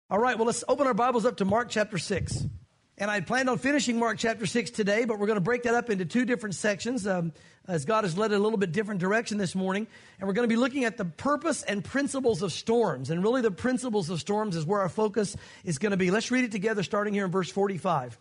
All right, well, let's open our Bibles up to Mark chapter 6. And I planned on finishing Mark chapter 6 today, but we're going to break that up into two different sections as God has led it a little bit different direction this morning. And we're going to be looking at the purpose and principles of storms. And really the principles of storms is where our focus is going to be. Let's read it together starting here in verse 45.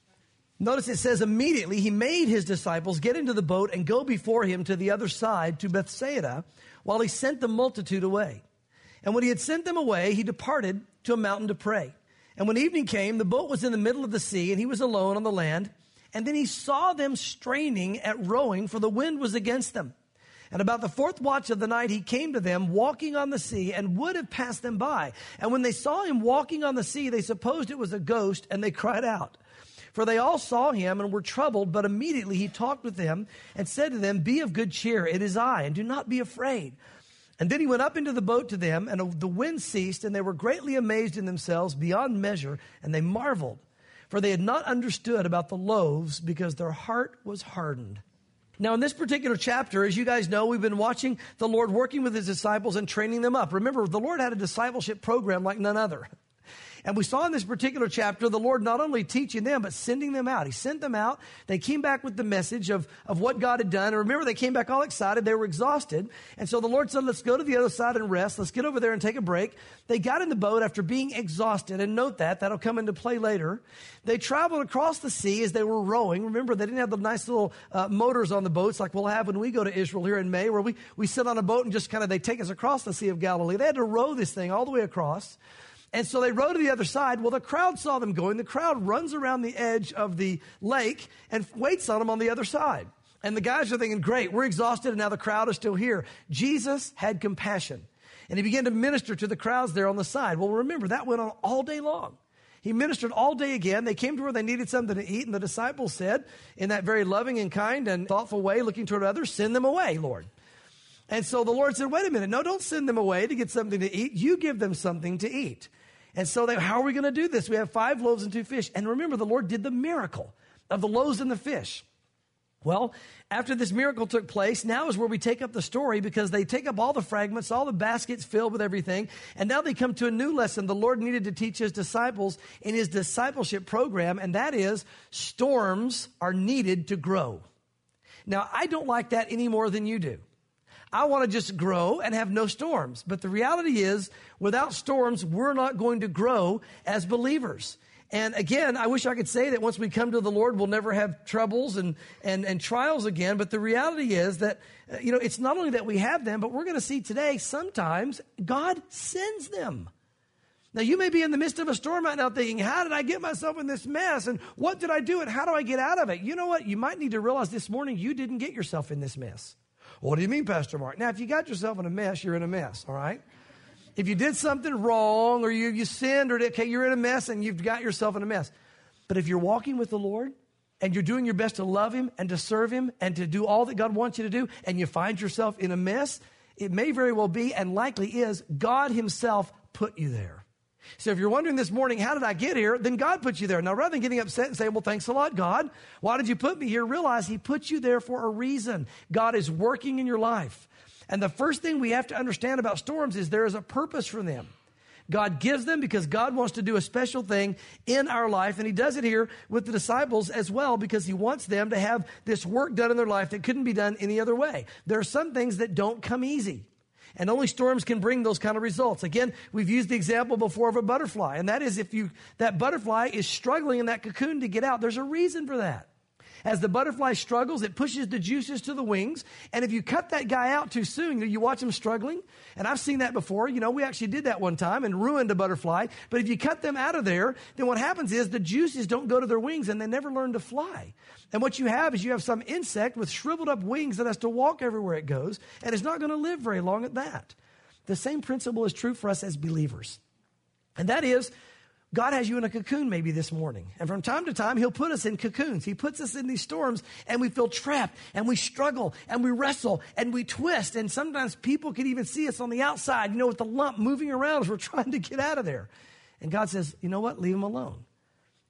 Notice it says, immediately he made his disciples get into the boat and go before him to the other side, to Bethsaida, while he sent the multitude away. And when he had sent them away, he departed to a mountain to pray. And when evening came, the boat was in the middle of the sea, and he was alone on the land. And then he saw them straining at rowing, for the wind was against them. And about the fourth watch of the night, he came to them, walking on the sea, and would have passed them by. And when they saw him walking on the sea, they supposed it was a ghost, and they cried out. For they all saw him and were troubled, but immediately he talked with them and said to them, be of good cheer, it is I, and do not be afraid. And then he went up into the boat to them, and the wind ceased, and they were greatly amazed in themselves beyond measure, and they marveled. For they had not understood about the loaves, because their heart was hardened. Now, in this particular chapter, as you guys know, we've been watching the Lord working with his disciples and training them up. Remember, the Lord had a discipleship program like none other. And we saw in this particular chapter, the Lord not only teaching them, but sending them out. He sent them out. They came back with the message of what God had done. And remember, they came back all excited. They were exhausted. And so the Lord said, let's go to the other side and rest. Let's get over there and take a break. They got in the boat after being exhausted. And note that. That'll come into play later. They traveled across the sea as they were rowing. Remember, they didn't have the nice little motors on the boats like we'll have when we go to Israel here in May, where we sit on a boat and just they take us across the Sea of Galilee. They had to row this thing all the way across. And so they rowed to the other side. Well, the crowd saw them going. The crowd runs around the edge of the lake and waits on them on the other side. And the guys are thinking, great, we're exhausted, and now the crowd is still here. Jesus had compassion, and he began to minister to the crowds there on the side. Well, remember, that went on all day long. He ministered all day again. They came to where they needed something to eat, and the disciples said, in that very loving and kind and thoughtful way, looking toward others, send them away, Lord. And so the Lord said, wait a minute, no, don't send them away to get something to eat. You give them something to eat. And so how are we going to do this? We have 5 loaves and 2 fish. And remember, the Lord did the miracle of the loaves and the fish. Well, after this miracle took place, now is where we take up the story, because they take up all the fragments, all the baskets filled with everything. And now they come to a new lesson the Lord needed to teach his disciples in his discipleship program. And that is, storms are needed to grow. Now, I don't like that any more than you do. I want to just grow and have no storms. But the reality is, without storms, we're not going to grow as believers. And again, I wish I could say that once we come to the Lord, we'll never have troubles and trials again. But the reality is that, it's not only that we have them, but we're going to see today, sometimes God sends them. Now, you may be in the midst of a storm right now thinking, how did I get myself in this mess? And what did I do? And how do I get out of it? You know what? You might need to realize this morning, you didn't get yourself in this mess. What do you mean, Pastor Mark? Now, if you got yourself in a mess, you're in a mess, all right? If you did something wrong or you sinned you're in a mess and you've got yourself in a mess. But if you're walking with the Lord and you're doing your best to love him and to serve him and to do all that God wants you to do, and you find yourself in a mess, it may very well be, and likely is, God himself put you there. So if you're wondering this morning, how did I get here? Then God put you there. Now, rather than getting upset and saying, well, thanks a lot, God. Why did you put me here? Realize he put you there for a reason. God is working in your life. And the first thing we have to understand about storms is there is a purpose for them. God gives them because God wants to do a special thing in our life. And he does it here with the disciples as well, because he wants them to have this work done in their life that couldn't be done any other way. There are some things that don't come easy. And only storms can bring those kind of results. Again, we've used the example before of a butterfly. And that is, that butterfly is struggling in that cocoon to get out, there's a reason for that. As the butterfly struggles, it pushes the juices to the wings. And if you cut that guy out too soon, you watch him struggling. And I've seen that before. We actually did that one time and ruined a butterfly. But if you cut them out of there, then what happens is the juices don't go to their wings and they never learn to fly. And what you have is some insect with shriveled up wings that has to walk everywhere it goes. And it's not going to live very long at that. The same principle is true for us as believers. And that is, God has you in a cocoon maybe this morning. And from time to time, he'll put us in cocoons. He puts us in these storms and we feel trapped and we struggle and we wrestle and we twist. And sometimes people can even see us on the outside, with the lump moving around as we're trying to get out of there. And God says, you know what? Leave them alone.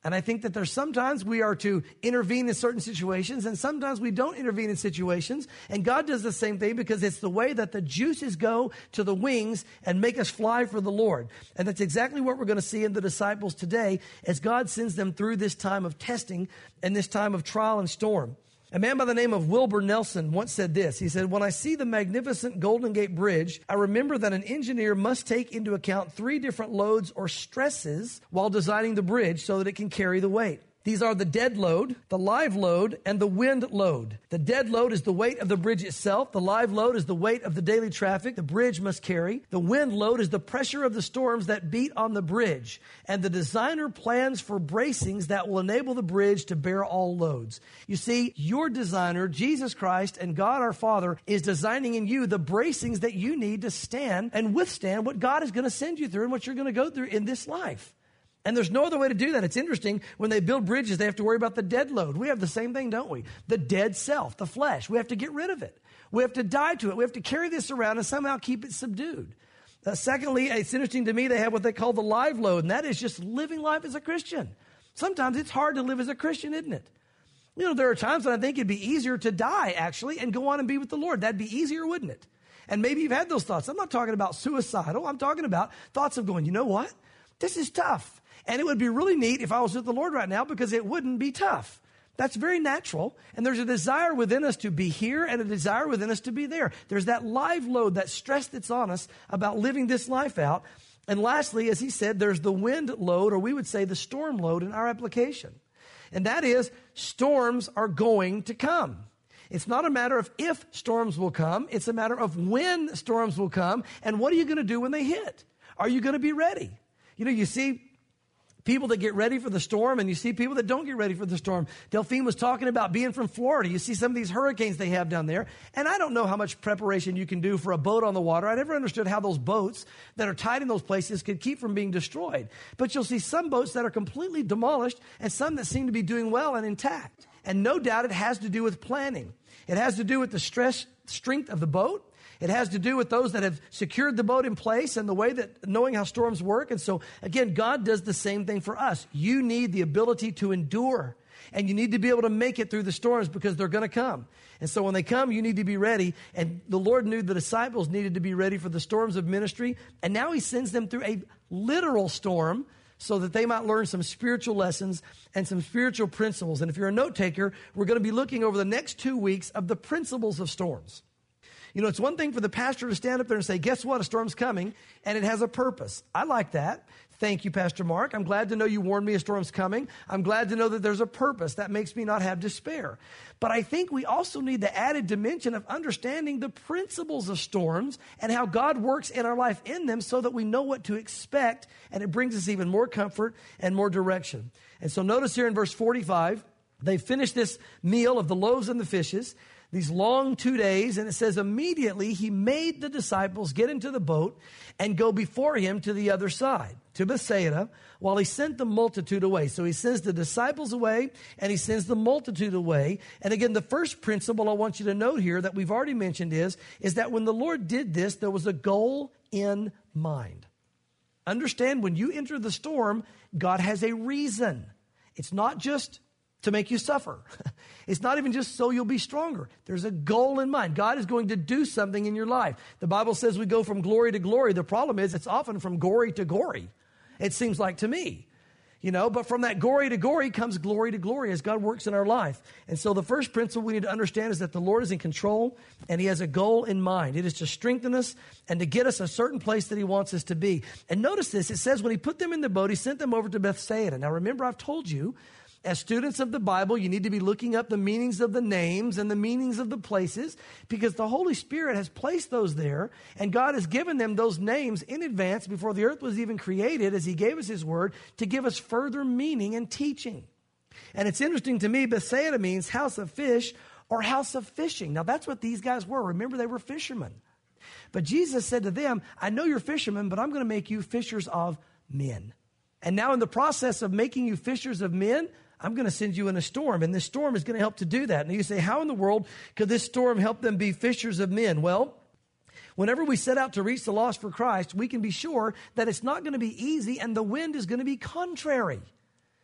And I think that there's sometimes we are to intervene in certain situations, and sometimes we don't intervene in situations. And God does the same thing because it's the way that the juices go to the wings and make us fly for the Lord. And that's exactly what we're going to see in the disciples today as God sends them through this time of testing and this time of trial and storm. A man by the name of Wilbur Nelson once said this. He said, "When I see the magnificent Golden Gate Bridge, I remember that an engineer must take into account 3 different loads or stresses while designing the bridge so that it can carry the weight. These are the dead load, the live load, and the wind load. The dead load is the weight of the bridge itself. The live load is the weight of the daily traffic the bridge must carry. The wind load is the pressure of the storms that beat on the bridge. And the designer plans for bracings that will enable the bridge to bear all loads." You see, your designer, Jesus Christ and God our Father, is designing in you the bracings that you need to stand and withstand what God is going to send you through and what you're going to go through in this life. And there's no other way to do that. It's interesting. When they build bridges, they have to worry about the dead load. We have the same thing, don't we? The dead self, the flesh. We have to get rid of it. We have to die to it. We have to carry this around and somehow keep it subdued. Secondly, it's interesting to me, they have what they call the live load, and that is just living life as a Christian. Sometimes it's hard to live as a Christian, isn't it? You know, there are times when I think it'd be easier to die, actually, and go on and be with the Lord. That'd be easier, wouldn't it? And maybe you've had those thoughts. I'm not talking about suicidal. I'm talking about thoughts of going, you know what? This is tough. And it would be really neat if I was with the Lord right now because it wouldn't be tough. That's very natural. And there's a desire within us to be here and a desire within us to be there. There's that live load, that stress that's on us about living this life out. And lastly, as he said, there's the wind load, or we would say the storm load in our application. And that is, storms are going to come. It's not a matter of if storms will come. It's a matter of when storms will come. And what are you going to do when they hit? Are you going to be ready? You know, you see people that get ready for the storm, and you see people that don't get ready for the storm. Delphine was talking about being from Florida. You see some of these hurricanes they have down there, and I don't know how much preparation you can do for a boat on the water. I never understood how those boats that are tied in those places could keep from being destroyed. But you'll see some boats that are completely demolished and some that seem to be doing well and intact. And no doubt it has to do with planning. It has to do with the strength of the boat. It has to do with those that have secured the boat in place and the way that knowing how storms work. And so, again, God does the same thing for us. You need the ability to endure, and you need to be able to make it through the storms because they're going to come. And so when they come, you need to be ready. And the Lord knew the disciples needed to be ready for the storms of ministry. And now he sends them through a literal storm so that they might learn some spiritual lessons and some spiritual principles. And if you're a note taker, we're going to be looking over the next 2 weeks of the principles of storms. You know, it's one thing for the pastor to stand up there and say, guess what? A storm's coming, and it has a purpose. I like that. Thank you, Pastor Mark. I'm glad to know you warned me a storm's coming. I'm glad to know that there's a purpose. That makes me not have despair. But I think we also need the added dimension of understanding the principles of storms and how God works in our life in them so that we know what to expect, and it brings us even more comfort and more direction. And so notice here in verse 45, they finished this meal of the loaves and the fishes, these long 2 days, and it says immediately he made the disciples get into the boat and go before him to the other side, to Bethsaida, while he sent the multitude away. So he sends the disciples away and he sends the multitude away. And again, the first principle I want you to note here that we've already mentioned is that when the Lord did this, there was a goal in mind. Understand, when you enter the storm, God has a reason. It's not just to make you suffer. It's not even just so you'll be stronger. There's a goal in mind. God is going to do something in your life. The Bible says we go from glory to glory. The problem is it's often from gory to gory. It seems like to me, but from that gory to glory as God works in our life. And so the first principle we need to understand is that the Lord is in control and he has a goal in mind. It is to strengthen us and to get us a certain place that he wants us to be. And notice this, it says when he put them in the boat, he sent them over to Bethsaida. Now remember, I've told you, as students of the Bible, you need to be looking up the meanings of the names and the meanings of the places because the Holy Spirit has placed those there and God has given them those names in advance before the earth was even created as he gave us his word to give us further meaning and teaching. And it's interesting to me, Bethsaida means house of fish or house of fishing. Now that's what these guys were. Remember, they were fishermen. But Jesus said to them, I know you're fishermen, but I'm going to make you fishers of men. And now in the process of making you fishers of men, I'm going to send you in a storm, and this storm is going to help to do that. And you say, how in the world could this storm help them be fishers of men? Well, whenever we set out to reach the lost for Christ, we can be sure that it's not going to be easy and the wind is going to be contrary.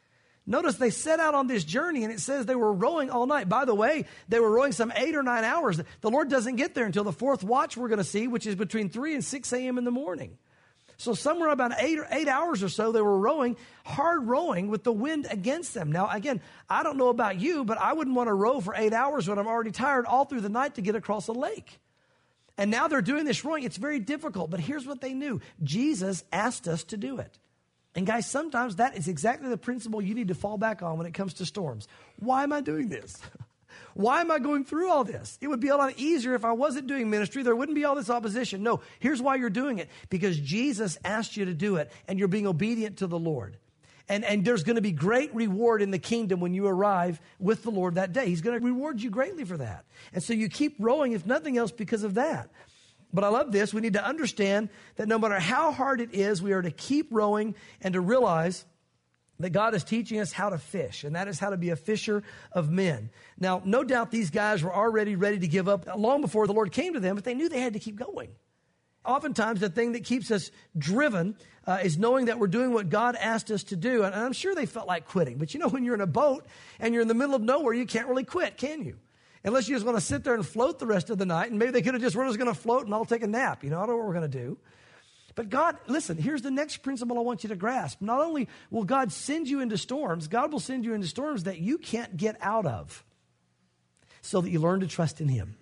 Notice they set out on this journey, and it says they were rowing all night. By the way, they were rowing some 8 or 9 hours. The Lord doesn't get there until the fourth watch we're going to see, which is between 3 and 6 a.m. in the morning. So somewhere about 8 hours or so, they were rowing, hard rowing with the wind against them. Now, again, I don't know about you, but I wouldn't want to row for 8 hours when I'm already tired all through the night to get across a lake. And now they're doing this rowing. It's very difficult, but here's what they knew. Jesus asked us to do it. And guys, sometimes that is exactly the principle you need to fall back on when it comes to storms. Why am I doing this? Why am I going through all this? It would be a lot easier if I wasn't doing ministry. There wouldn't be all this opposition. No, here's why you're doing it. Because Jesus asked you to do it, and you're being obedient to the Lord. And there's going to be great reward in the kingdom when you arrive with the Lord that day. He's going to reward you greatly for that. And so you keep rowing, if nothing else, because of that. But I love this. We need to understand that no matter how hard it is, we are to keep rowing and to realize that God is teaching us how to fish, and that is how to be a fisher of men. Now, no doubt these guys were already ready to give up long before the Lord came to them, but they knew they had to keep going. Oftentimes, the thing that keeps us driven is knowing that we're doing what God asked us to do. And I'm sure they felt like quitting. But you know, when you're in a boat and you're in the middle of nowhere, you can't really quit, can you? Unless you just want to sit there and float the rest of the night. And maybe they could have just, we're just going to float and I'll take a nap. You know, I don't know what we're going to do. But God, listen, here's the next principle I want you to grasp. Not only will God send you into storms, God will send you into storms that you can't get out of so that you learn to trust in Him.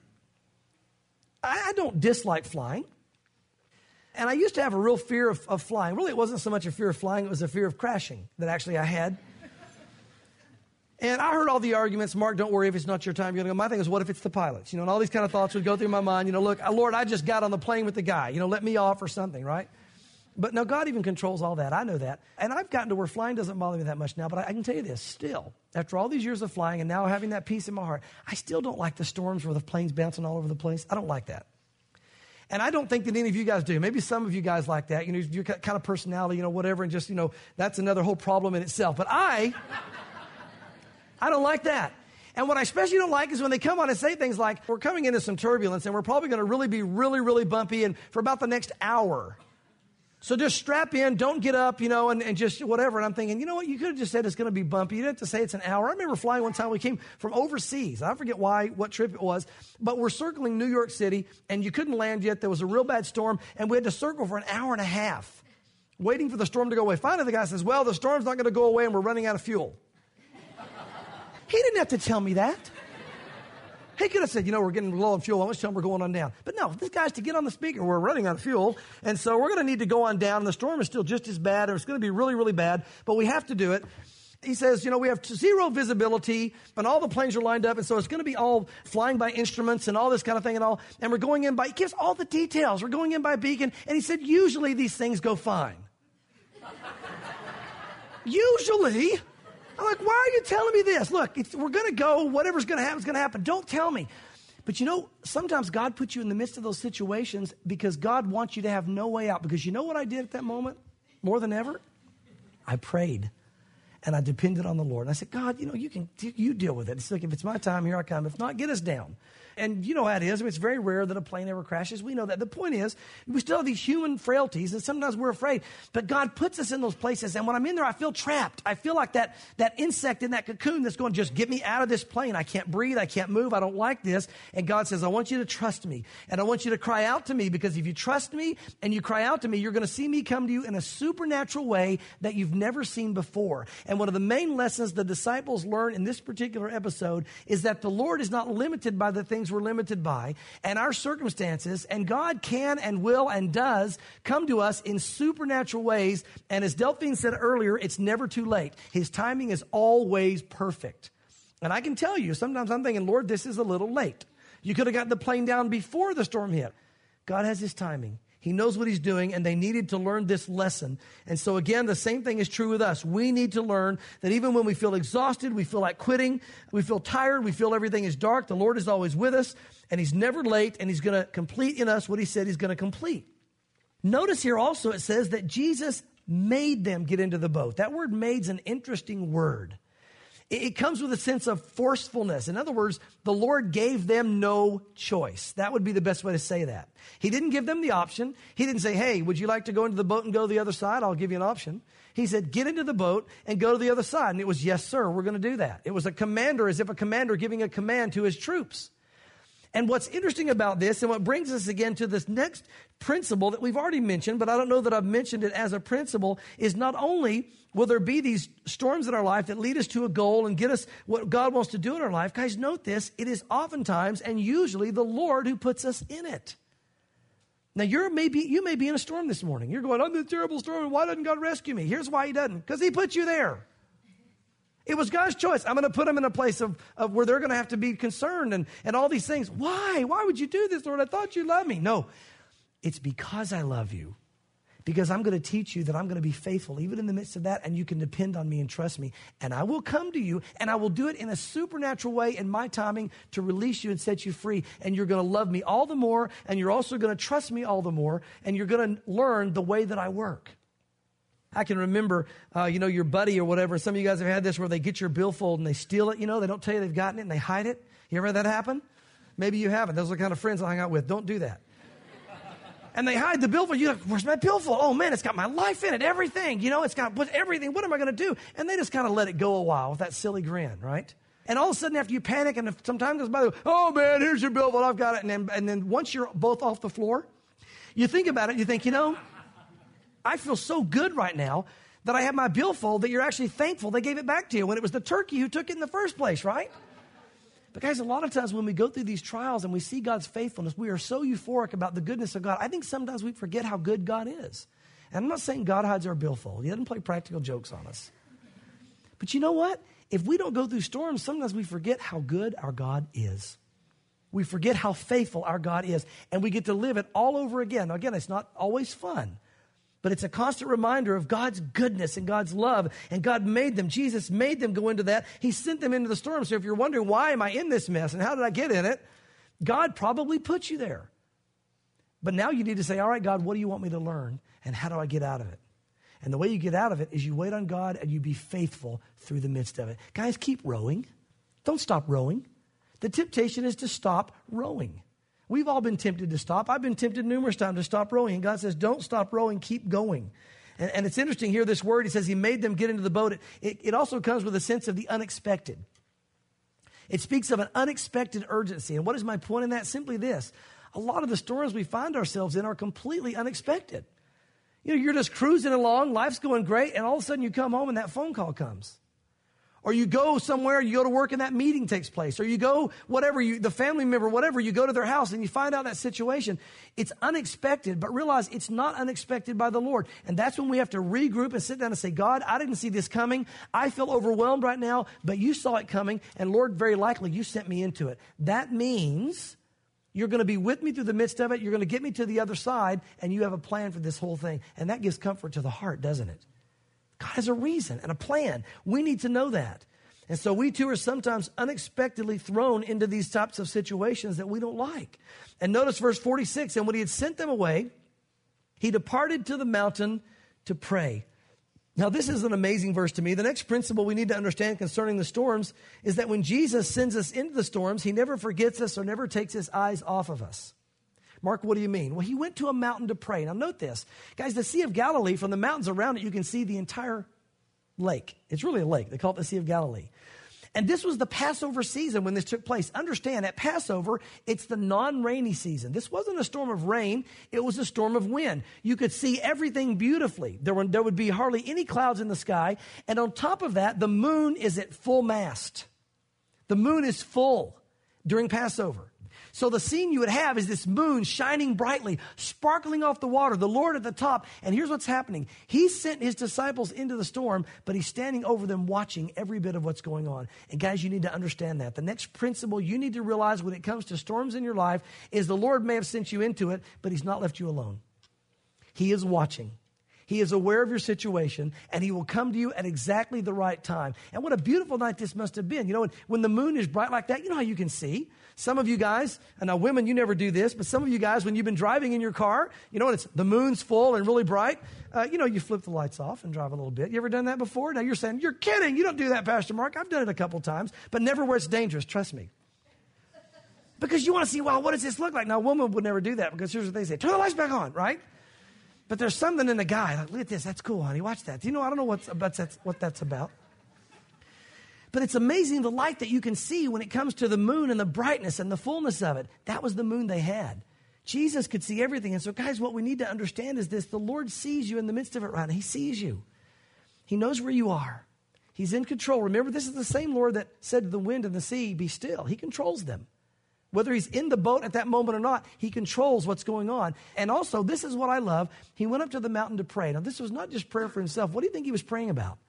I don't dislike flying. And I used to have a real fear of flying. Really, it wasn't so much a fear of flying. It was a fear of crashing that actually I had. And I heard all the arguments, Mark, don't worry if it's not your time. You're going to go. My thing is, what if it's the pilots? You know, and all these kind of thoughts would go through my mind. You know, look, Lord, I just got on the plane with the guy. You know, let me off or something, right? But no, God even controls all that. I know that. And I've gotten to where flying doesn't bother me that much now. But I can tell you this, still, after all these years of flying and now having that peace in my heart, I still don't like the storms where the plane's bouncing all over the place. I don't like that. And I don't think that any of you guys do. Maybe some of you guys like that. You know, your kind of personality, you know, whatever, and just, you know, that's another whole problem in itself. But I don't like that. And what I especially don't like is when they come on and say things like, we're coming into some turbulence and we're probably going to really be really bumpy and for about the next hour. So just strap in, don't get up, you know, and just whatever. And I'm thinking, you know what, you could have just said it's going to be bumpy. You didn't have to say it's an hour. I remember flying one time, we came from overseas. I forget what trip it was, but we're circling New York City and you couldn't land yet. There was a real bad storm and we had to circle for an hour and a half waiting for the storm to go away. Finally, the guy says, well, the storm's not going to go away and we're running out of fuel. He didn't have to tell me that. He could have said, you know, we're getting low on fuel. How much time we're going on down? But no, this guy's to get on the speaker. We're running out of fuel. And so we're going to need to go on down. And the storm is still just as bad. Or it's going to be really bad. But we have to do it. He says, you know, we have zero visibility. And all the planes are lined up. And so it's going to be all flying by instruments and all this kind of thing and all. And we're going in by, he gives all the details. We're going in by beacon. And he said, usually these things go fine. Usually. I'm like, why are you telling me this? Look, we're going to go. Whatever's going to happen is going to happen. Don't tell me. But you know, sometimes God puts you in the midst of those situations because God wants you to have no way out. Because you know what I did at that moment? More than ever? I prayed. And I depended on the Lord. And I said, God, you know, you deal with it. It's like, if it's my time, here I come. If not, get us down. And you know how it is. I mean, it's very rare that a plane ever crashes. We know that. The point is, we still have these human frailties, and sometimes we're afraid. But God puts us in those places, and when I'm in there, I feel trapped. I feel like that insect in that cocoon that's going, just get me out of this plane. I can't breathe. I can't move. I don't like this. And God says, I want you to trust me, and I want you to cry out to me, because if you trust me and you cry out to me, you're going to see me come to you in a supernatural way that you've never seen before. And one of the main lessons the disciples learn in this particular episode is that the Lord is not limited by the things we're limited by and our circumstances, and God can and will and does come to us in supernatural ways. And as Delphine said earlier, it's never too late. His timing is always perfect. And I can tell you, sometimes I'm thinking, Lord, this is a little late. You could have gotten the plane down before the storm hit. God has his timing. He knows what he's doing, and they needed to learn this lesson. And so again, the same thing is true with us. We need to learn that even when we feel exhausted, we feel like quitting, we feel tired, we feel everything is dark, the Lord is always with us, and he's never late, and he's going to complete in us what he said he's going to complete. Notice here also it says that Jesus made them get into the boat. That word made's an interesting word. It comes with a sense of forcefulness. In other words, the Lord gave them no choice. That would be the best way to say that. He didn't give them the option. He didn't say, hey, would you like to go into the boat and go to the other side? I'll give you an option. He said, get into the boat and go to the other side. And it was, yes, sir, we're going to do that. It was a commander, as if a commander giving a command to his troops. And what's interesting about this, and what brings us again to this next principle that we've already mentioned, but I don't know that I've mentioned it as a principle, is not only will there be these storms in our life that lead us to a goal and get us what God wants to do in our life. Guys, note this, it is oftentimes and usually the Lord who puts us in it. Now, you may be in a storm this morning. You're going, I'm in a terrible storm, and why doesn't God rescue me? Here's why he doesn't, because he put you there. It was God's choice. I'm going to put them in a place of where they're going to have to be concerned and all these things. Why? Why would you do this, Lord? I thought you loved me. No, it's because I love you. Because I'm going to teach you that I'm going to be faithful even in the midst of that, and you can depend on me and trust me. And I will come to you, and I will do it in a supernatural way in my timing to release you and set you free. And you're going to love me all the more, and you're also going to trust me all the more, and you're going to learn the way that I work. I can remember, your buddy or whatever. Some of you guys have had this where they get your billfold and they steal it. They don't tell you they've gotten it and they hide it. You ever had that happen? Maybe you haven't. Those are the kind of friends I hang out with. Don't do that. And they hide the billfold. You're like, where's my billfold? Oh, man, it's got my life in it, everything. It's got everything. What am I going to do? And they just kind of let it go a while with that silly grin, right? And all of a sudden, after you panic and some time goes by, oh, man, here's your billfold. I've got it. And then once you're both off the floor, you think about it. You think, I feel so good right now that I have my billfold that you're actually thankful they gave it back to you when it was the turkey who took it in the first place, right? But guys, a lot of times when we go through these trials and we see God's faithfulness, we are so euphoric about the goodness of God. I think sometimes we forget how good God is. And I'm not saying God hides our billfold. He doesn't play practical jokes on us. But you know what? If we don't go through storms, sometimes we forget how good our God is. We forget how faithful our God is. And we get to live it all over again. Now, again, it's not always fun. But it's a constant reminder of God's goodness and God's love. And God made them. Jesus made them go into that. He sent them into the storm. So if you're wondering, why am I in this mess and how did I get in it? God probably put you there. But now you need to say, all right, God, what do you want me to learn? And how do I get out of it? And the way you get out of it is you wait on God and you be faithful through the midst of it. Guys, keep rowing. Don't stop rowing. The temptation is to stop rowing. We've all been tempted to stop. I've been tempted numerous times to stop rowing. And God says, don't stop rowing, keep going. And it's interesting here, this word, he says he made them get into the boat. It also comes with a sense of the unexpected. It speaks of an unexpected urgency. And what is my point in that? Simply this. A lot of the storms we find ourselves in are completely unexpected. You're just cruising along, life's going great, and all of a sudden you come home and that phone call comes. Or you go somewhere, you go to work and that meeting takes place. Or you go, the family member, whatever, you go to their house and you find out that situation. It's unexpected, but realize it's not unexpected by the Lord. And that's when we have to regroup and sit down and say, God, I didn't see this coming. I feel overwhelmed right now, but you saw it coming. And Lord, very likely you sent me into it. That means you're going to be with me through the midst of it. You're going to get me to the other side, and you have a plan for this whole thing. And that gives comfort to the heart, doesn't it? God has a reason and a plan. We need to know that. And so we too are sometimes unexpectedly thrown into these types of situations that we don't like. And notice verse 46, and when he had sent them away, he departed to the mountain to pray. Now this is an amazing verse to me. The next principle we need to understand concerning the storms is that when Jesus sends us into the storms, he never forgets us or never takes his eyes off of us. Mark, what do you mean? Well, he went to a mountain to pray. Now note this. Guys, the Sea of Galilee, from the mountains around it, you can see the entire lake. It's really a lake. They call it the Sea of Galilee. And this was the Passover season when this took place. Understand, at Passover, it's the non-rainy season. This wasn't a storm of rain. It was a storm of wind. You could see everything beautifully. There would be hardly any clouds in the sky. And on top of that, the moon is at full mast. The moon is full during Passover. So the scene you would have is this moon shining brightly, sparkling off the water, the Lord at the top. And here's what's happening. He sent his disciples into the storm, but he's standing over them watching every bit of what's going on. And guys, you need to understand that. The next principle you need to realize when it comes to storms in your life is the Lord may have sent you into it, but he's not left you alone. He is watching. He is aware of your situation, and he will come to you at exactly the right time. And what a beautiful night this must have been. You know, when the moon is bright like that, you know how you can see. Some of you guys, and now women, you never do this, but some of you guys, when you've been driving in your car, you know, when the moon's full and really bright, you flip the lights off and drive a little bit. You ever done that before? Now you're saying, you're kidding. You don't do that, Pastor Mark. I've done it a couple times, but never where it's dangerous. Trust me. Because you want to see, well, what does this look like? Now, a woman would never do that because here's what they say. Turn the lights back on, right? But there's something in the guy. Like, look at this. That's cool, honey. Watch that. You know, I don't know what that's about. But it's amazing the light that you can see when it comes to the moon and the brightness and the fullness of it. That was the moon they had. Jesus could see everything. And so, guys, what we need to understand is this. The Lord sees you in the midst of it right now. He sees you. He knows where you are. He's in control. Remember, this is the same Lord that said to the wind and the sea, be still. He controls them. Whether he's in the boat at that moment or not, he controls what's going on. And also, this is what I love. He went up to the mountain to pray. Now, this was not just prayer for himself. What do you think he was praying about?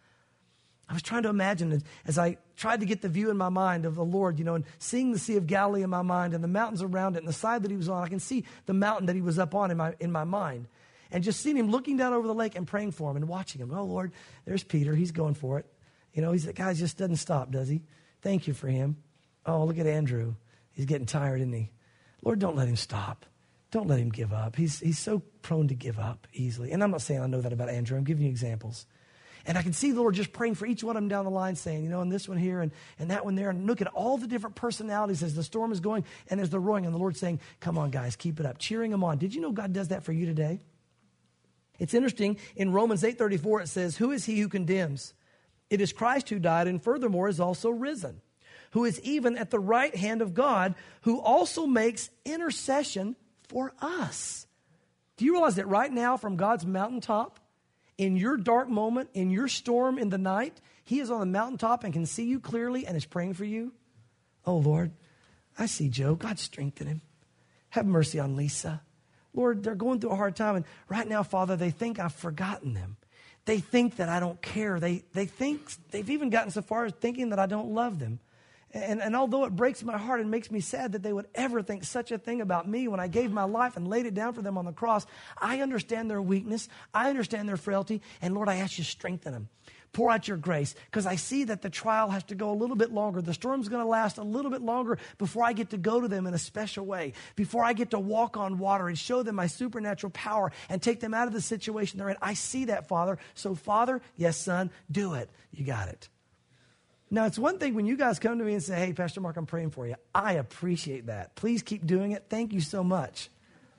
I was trying to imagine as I tried to get the view in my mind of the Lord, and seeing the Sea of Galilee in my mind and the mountains around it and the side that he was on. I can see the mountain that he was up on in my mind. And just seeing him looking down over the lake and praying for him and watching him. Oh, Lord, there's Peter. He's going for it. He's the guy just doesn't stop, does he? Thank you for him. Oh, look at Andrew. He's getting tired, isn't he? Lord, don't let him stop. Don't let him give up. He's so prone to give up easily. And I'm not saying I know that about Andrew. I'm giving you examples. And I can see the Lord just praying for each one of them down the line, saying, and this one here and that one there. And look at all the different personalities as the storm is going and as they're rowing. And the Lord's saying, come on, guys, keep it up. Cheering them on. Did you know God does that for you today? It's interesting. In Romans 8:34, it says, who is he who condemns? It is Christ who died and furthermore is also risen, who is even at the right hand of God, who also makes intercession for us. Do you realize that right now from God's mountaintop, in your dark moment, in your storm in the night, he is on the mountaintop and can see you clearly and is praying for you? Oh, Lord, I see Joe. God strengthen him. Have mercy on Lisa. Lord, they're going through a hard time. And right now, Father, they think I've forgotten them. They think that I don't care. They think they've even gotten so far as thinking that I don't love them. And although it breaks my heart and makes me sad that they would ever think such a thing about me when I gave my life and laid it down for them on the cross, I understand their weakness. I understand their frailty. And Lord, I ask you to strengthen them. Pour out your grace, because I see that the trial has to go a little bit longer. The storm's going to last a little bit longer before I get to go to them in a special way, before I get to walk on water and show them my supernatural power and take them out of the situation they're in. I see that, Father. So, Father, yes, Son, do it. You got it. Now, it's one thing when you guys come to me and say, hey, Pastor Mark, I'm praying for you. I appreciate that. Please keep doing it. Thank you so much.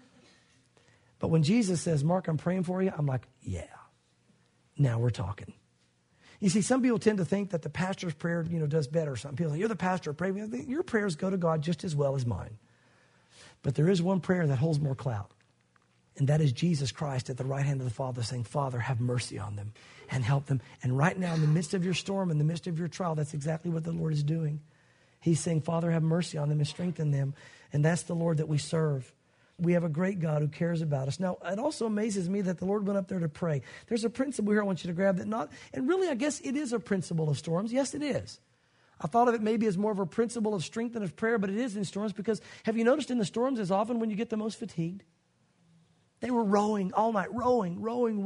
But when Jesus says, Mark, I'm praying for you, I'm like, yeah, now we're talking. You see, some people tend to think that the pastor's prayer, does better. Some people say, you're the pastor, pray. Your prayers go to God just as well as mine. But there is one prayer that holds more clout. And that is Jesus Christ at the right hand of the Father saying, Father, have mercy on them and help them. And right now, in the midst of your storm, in the midst of your trial, that's exactly what the Lord is doing. He's saying, Father, have mercy on them and strengthen them. And that's the Lord that we serve. We have a great God who cares about us. Now, it also amazes me that the Lord went up there to pray. There's a principle here I want you to grab and really, I guess it is a principle of storms. Yes, it is. I thought of it maybe as more of a principle of strength and of prayer, but it is in storms because have you noticed in the storms is often when you get the most fatigued? They were rowing all night, rowing,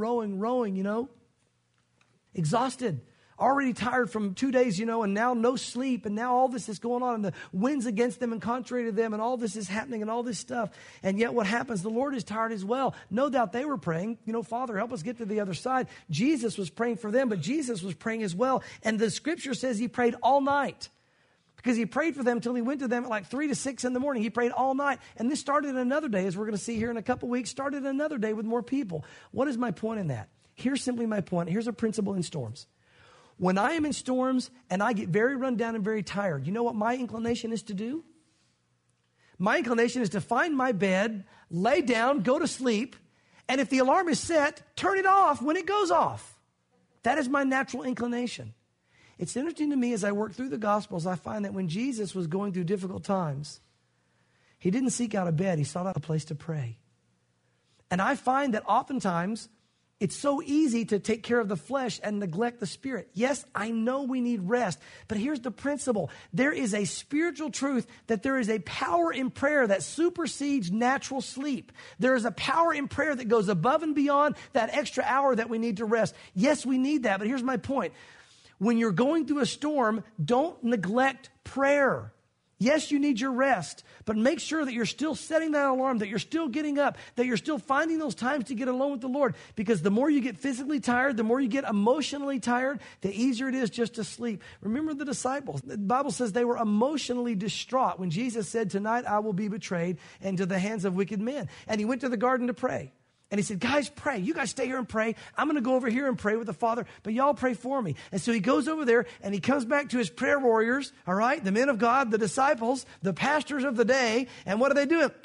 exhausted, already tired from 2 days, and now no sleep, and now all this is going on, and the wind's against them and contrary to them, and all this is happening, and all this stuff. And yet what happens? The Lord is tired as well. No doubt they were praying, Father, help us get to the other side. Jesus was praying for them, but Jesus was praying as well. And the scripture says he prayed all night. Because he prayed for them until he went to them at like 3 to 6 in the morning. He prayed all night. And this started another day, as we're going to see here in a couple weeks, started another day with more people. What is my point in that? Here's simply my point. Here's a principle in storms. When I am in storms and I get very run down and very tired, you know what my inclination is to do? My inclination is to find my bed, lay down, go to sleep, and if the alarm is set, turn it off when it goes off. That is my natural inclination. It's interesting to me as I work through the Gospels, I find that when Jesus was going through difficult times, he didn't seek out a bed, he sought out a place to pray. And I find that oftentimes It's so easy to take care of the flesh and neglect the spirit. Yes, I know we need rest, but here's the principle. There is a spiritual truth that there is a power in prayer that supersedes natural sleep. There is a power in prayer that goes above and beyond that extra hour that we need to rest. Yes, we need that, but here's my point. When you're going through a storm, don't neglect prayer. Yes, you need your rest, but make sure that you're still setting that alarm, that you're still getting up, that you're still finding those times to get alone with the Lord. Because the more you get physically tired, the more you get emotionally tired, the easier it is just to sleep. Remember the disciples. The Bible says they were emotionally distraught when Jesus said, tonight I will be betrayed into the hands of wicked men. And he went to the garden to pray. And he said, guys, pray. You guys stay here and pray. I'm going to go over here and pray with the Father, but y'all pray for me. And so he goes over there and he comes back to his prayer warriors, all right, the men of God, the disciples, the pastors of the day. And what are they doing?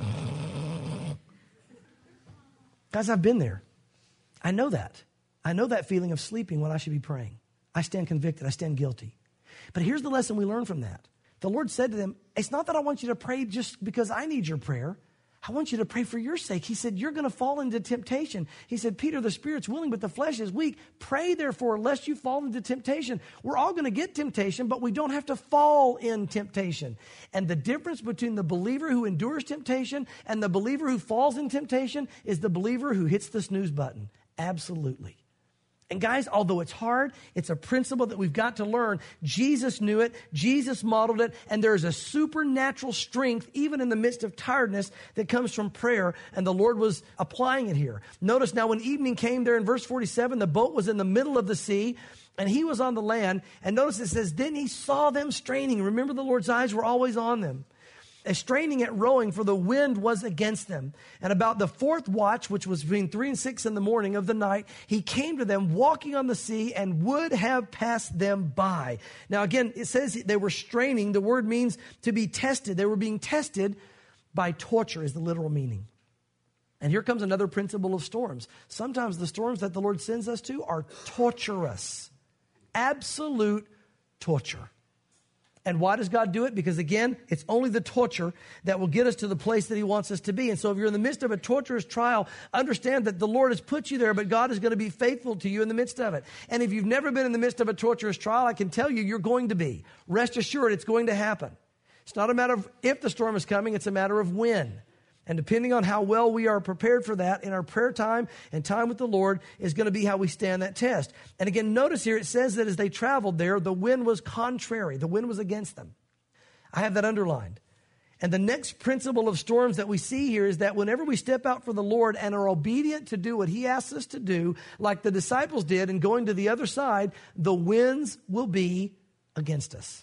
Guys, I've been there. I know that. I know that feeling of sleeping when I should be praying. I stand convicted. I stand guilty. But here's the lesson we learn from that. The Lord said to them, it's not that I want you to pray just because I need your prayer. I want you to pray for your sake. He said, you're going to fall into temptation. He said, Peter, the spirit's willing, but the flesh is weak. Pray, therefore, lest you fall into temptation. We're all going to get temptation, but we don't have to fall in temptation. And the difference between the believer who endures temptation and the believer who falls in temptation is the believer who hits the snooze button. Absolutely. And guys, although it's hard, it's a principle that we've got to learn. Jesus knew it. Jesus modeled it. And there is a supernatural strength, even in the midst of tiredness, that comes from prayer. And the Lord was applying it here. Notice now when evening came there in verse 47, the boat was in the middle of the sea and he was on the land. And notice it says, then he saw them straining. Remember, the Lord's eyes were always on them. Straining at rowing, for the wind was against them. And about the fourth watch, which was between 3 and 6 in the morning of the night, he came to them walking on the sea and would have passed them by. Now again, it says they were straining. The word means to be tested. They were being tested by torture is the literal meaning. And here comes another principle of storms. Sometimes the storms that the Lord sends us to are torturous. Absolute torture. And why does God do it? Because again, it's only the torture that will get us to the place that he wants us to be. And so if you're in the midst of a torturous trial, understand that the Lord has put you there, but God is going to be faithful to you in the midst of it. And if you've never been in the midst of a torturous trial, I can tell you, you're going to be. Rest assured, it's going to happen. It's not a matter of if the storm is coming, it's a matter of when. And depending on how well we are prepared for that in our prayer time and time with the Lord is going to be how we stand that test. And again, notice here it says that as they traveled there, the wind was contrary. The wind was against them. I have that underlined. And the next principle of storms that we see here is that whenever we step out for the Lord and are obedient to do what he asks us to do, like the disciples did in going to the other side, the winds will be against us.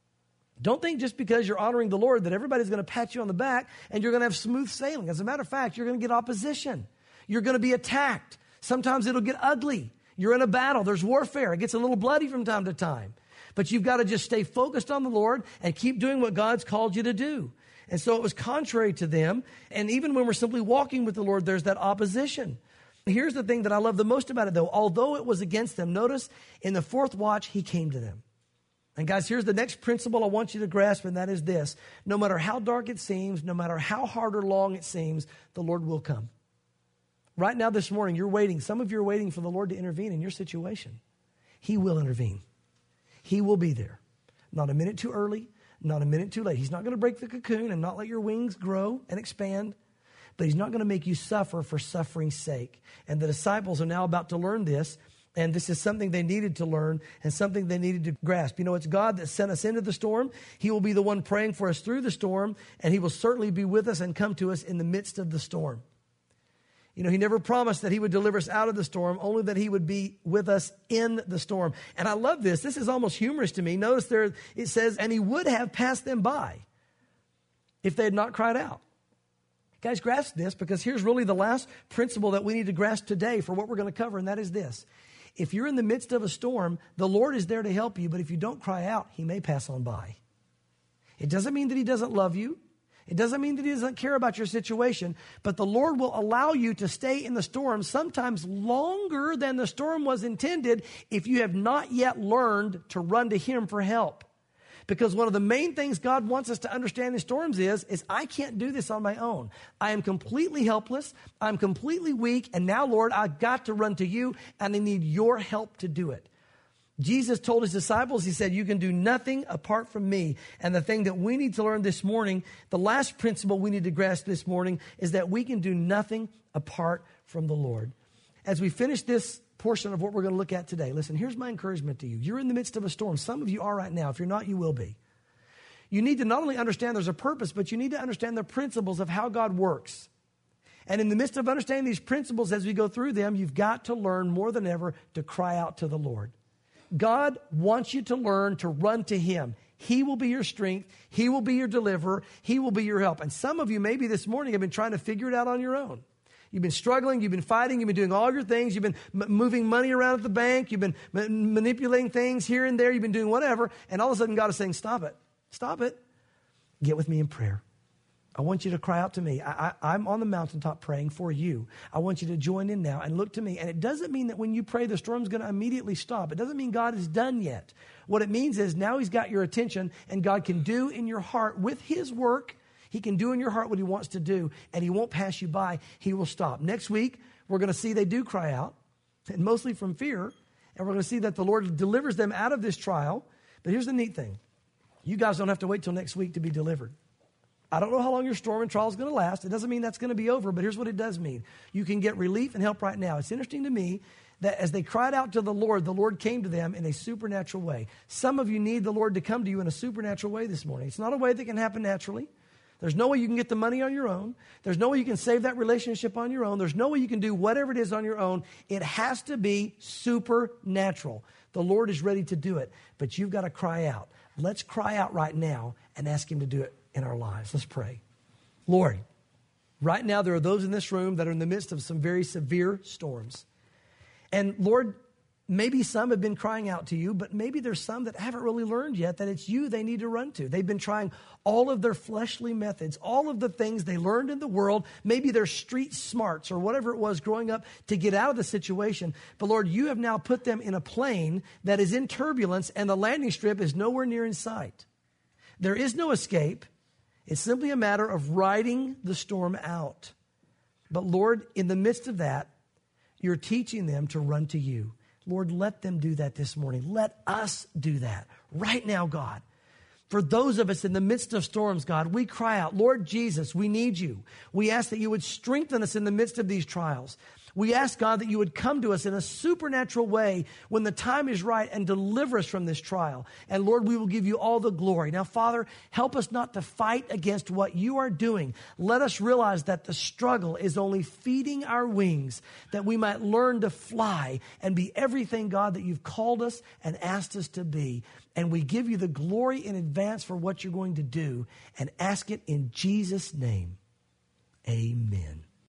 Don't think just because you're honoring the Lord that everybody's going to pat you on the back and you're going to have smooth sailing. As a matter of fact, you're going to get opposition. You're going to be attacked. Sometimes it'll get ugly. You're in a battle. There's warfare. It gets a little bloody from time to time. But you've got to just stay focused on the Lord and keep doing what God's called you to do. And so it was contrary to them. And even when we're simply walking with the Lord, there's that opposition. Here's the thing that I love the most about it, though. Although it was against them, notice in the fourth watch, he came to them. And guys, here's the next principle I want you to grasp, and that is this. No matter how dark it seems, no matter how hard or long it seems, the Lord will come. Right now this morning, you're waiting. Some of you are waiting for the Lord to intervene in your situation. He will intervene. He will be there. Not a minute too early, not a minute too late. He's not going to break the cocoon and not let your wings grow and expand, but he's not going to make you suffer for suffering's sake. And the disciples are now about to learn this. And this is something they needed to learn and something they needed to grasp. You know, it's God that sent us into the storm. He will be the one praying for us through the storm, and he will certainly be with us and come to us in the midst of the storm. You know, he never promised that he would deliver us out of the storm, only that he would be with us in the storm. And I love this. This is almost humorous to me. Notice there it says, and he would have passed them by if they had not cried out. Guys, grasp this, because here's really the last principle that we need to grasp today for what we're going to cover, and that is this. If you're in the midst of a storm, the Lord is there to help you, but if you don't cry out, he may pass on by. It doesn't mean that he doesn't love you. It doesn't mean that he doesn't care about your situation, but the Lord will allow you to stay in the storm sometimes longer than the storm was intended if you have not yet learned to run to him for help. Because one of the main things God wants us to understand in storms is I can't do this on my own. I am completely helpless. I'm completely weak. And now, Lord, I've got to run to you, and I need your help to do it. Jesus told his disciples, he said, you can do nothing apart from me. And the thing that we need to learn this morning, the last principle we need to grasp this morning, is that we can do nothing apart from the Lord. As we finish this portion of what we're going to look at today, listen, here's my encouragement to you. You're in the midst of a storm. Some of you are right now. If you're not, you will be. You need to not only understand there's a purpose, but you need to understand the principles of how God works. And in the midst of understanding these principles as we go through them, you've got to learn more than ever to cry out to the Lord. God wants you to learn to run to him. He will be your strength. He will be your deliverer. He will be your help. And some of you maybe this morning have been trying to figure it out on your own. You've been struggling. You've been fighting. You've been doing all your things. You've been moving money around at the bank. You've been manipulating things here and there. You've been doing whatever. And all of a sudden God is saying, stop it. Stop it. Get with me in prayer. I want you to cry out to me. I'm on the mountaintop praying for you. I want you to join in now and look to me. And it doesn't mean that when you pray, the storm's going to immediately stop. It doesn't mean God is done yet. What it means is now he's got your attention, and God can do in your heart with his work. He can do in your heart what he wants to do, and he won't pass you by. He will stop. Next week, we're going to see they do cry out, and mostly from fear. And we're going to see that the Lord delivers them out of this trial. But here's the neat thing. You guys don't have to wait till next week to be delivered. I don't know how long your storm and trial is going to last. It doesn't mean that's going to be over, but here's what it does mean. You can get relief and help right now. It's interesting to me that as they cried out to the Lord came to them in a supernatural way. Some of you need the Lord to come to you in a supernatural way this morning. It's not a way that can happen naturally. There's no way you can get the money on your own. There's no way you can save that relationship on your own. There's no way you can do whatever it is on your own. It has to be supernatural. The Lord is ready to do it, but you've got to cry out. Let's cry out right now and ask him to do it in our lives. Let's pray. Lord, right now there are those in this room that are in the midst of some very severe storms. And Lord, maybe some have been crying out to you, but maybe there's some that haven't really learned yet that it's you they need to run to. They've been trying all of their fleshly methods, all of the things they learned in the world, maybe their street smarts or whatever it was growing up to get out of the situation. But Lord, you have now put them in a plane that is in turbulence and the landing strip is nowhere near in sight. There is no escape. It's simply a matter of riding the storm out. But Lord, in the midst of that, you're teaching them to run to you. Lord, let them do that this morning. Let us do that right now, God. For those of us in the midst of storms, God, we cry out, Lord Jesus, we need you. We ask that you would strengthen us in the midst of these trials. We ask, God, that you would come to us in a supernatural way when the time is right and deliver us from this trial. And Lord, we will give you all the glory. Now, Father, help us not to fight against what you are doing. Let us realize that the struggle is only feeding our wings, that we might learn to fly and be everything, God, that you've called us and asked us to be. And we give you the glory in advance for what you're going to do and ask it in Jesus' name. Amen.